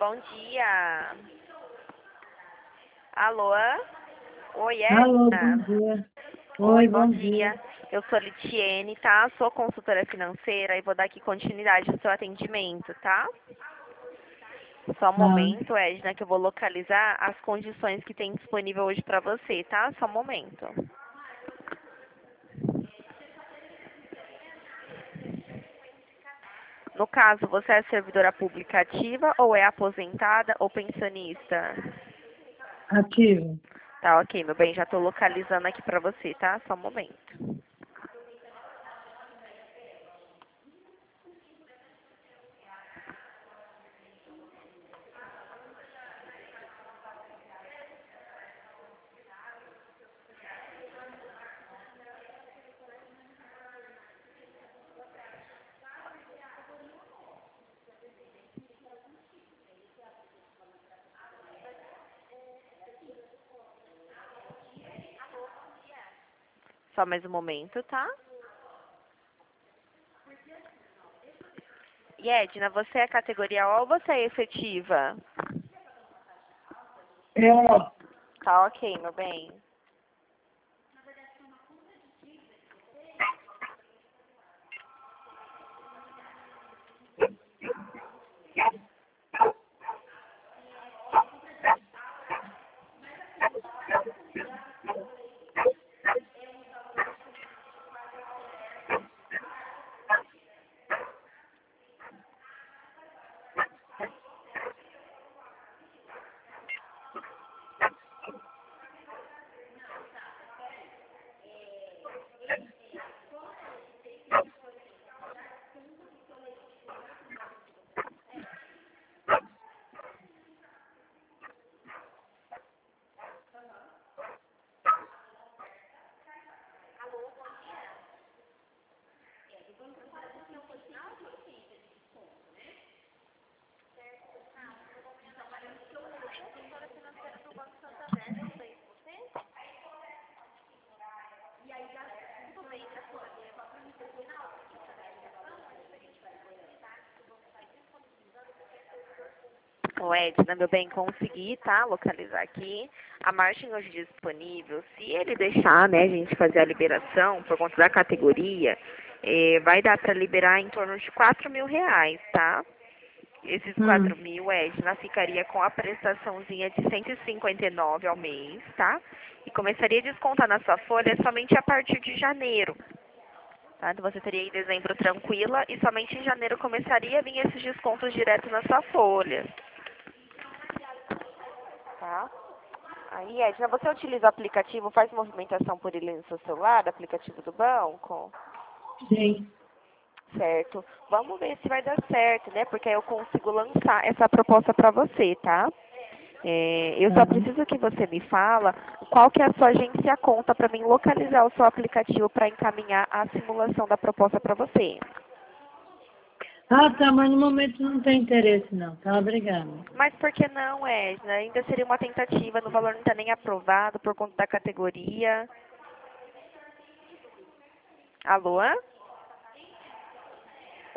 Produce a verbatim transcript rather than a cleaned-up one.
bom dia. Alô? Oi, Alô, bom Edna? dia. Oi, Oi, bom bom dia. dia. Eu sou Litiene, tá? Sou consultora financeira e vou dar aqui continuidade ao seu atendimento, tá? Só um Ah, momento, Edna, que eu vou localizar as condições que tem disponível hoje para você, tá? Só um momento. No caso, você é servidora pública ativa ou é aposentada ou pensionista? ativo. Tá, ok, meu bem, já tô localizando aqui pra você, tá? Só um momento. Só mais um momento, tá? E Edna, você é categoria O ou você é efetiva? Eu, Tá, ok, meu bem. Ô Edna, meu bem, consegui, tá? Localizar aqui. A margem hoje disponível, se ele deixar, né, a gente fazer a liberação por conta da categoria, eh, vai dar para liberar em torno de quatro mil reais, tá? Esses hum, quatro mil, Edna, ficaria com a prestaçãozinha de cento e cinquenta e nove ao mês, tá? E começaria a descontar na sua folha somente a partir de janeiro, tá? Então você teria aí dezembro tranquila e somente em janeiro começaria a vir esses descontos direto na sua folha, tá? Aí, Edna, você utiliza o aplicativo, faz movimentação por ele no seu celular, aplicativo do banco? sim. Certo. Vamos ver se vai dar certo, né? Porque aí eu consigo lançar essa proposta para você, tá? É, eu só Tá. preciso que você me fala qual que é a sua agência conta para mim localizar o seu aplicativo para encaminhar a simulação da proposta para você. Ah, tá, mas no momento não tem interesse não, tá? Obrigada. Mas por que não, Edna? Ainda seria uma tentativa, no valor não está nem aprovado por conta da categoria. Alô?